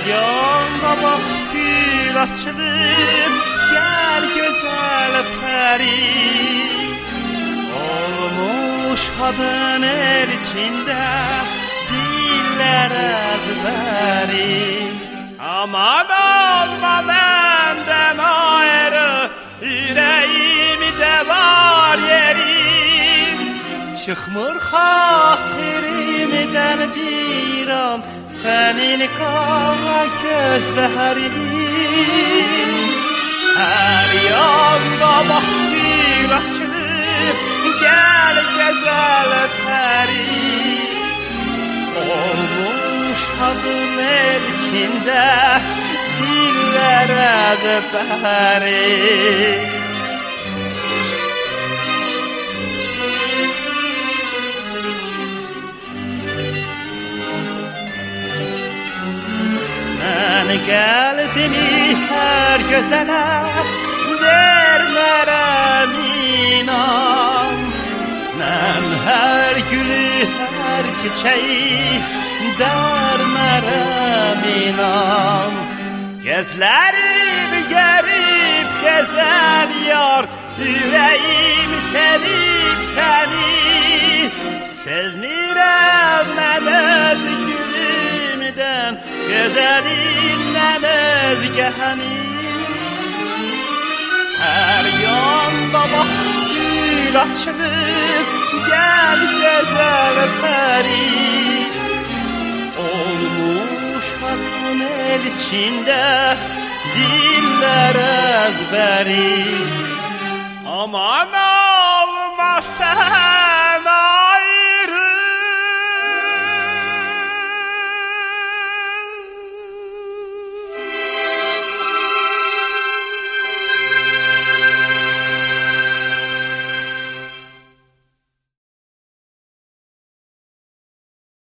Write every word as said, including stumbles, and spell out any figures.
yanda bak gül açılır, gel güzel peri. Olmuş kadın el içinde, diller ezberi. Aman olma benden ayrı, yüreğimde var yerim. Çıkmır xatirimden bir an senin qara gözlərin. Her yanda bak gül açılır, gel güzel peri. Olmuş kadın el içinde, diller ezberi. Mən qəlbimi hər gözələ vermərəm inan. Mən hər gülü, hər çiçeği dərmərəm inan. Gözlərim görüb gözəl yar, yüreğim sevib səni. Sevmirəm mən öz gülümdən, gözəlindən özgəni. Hər yanda bax gül açılır, gel gözəl peri. Olmuş kadın el içinde, diller ezberi. Aman olmasa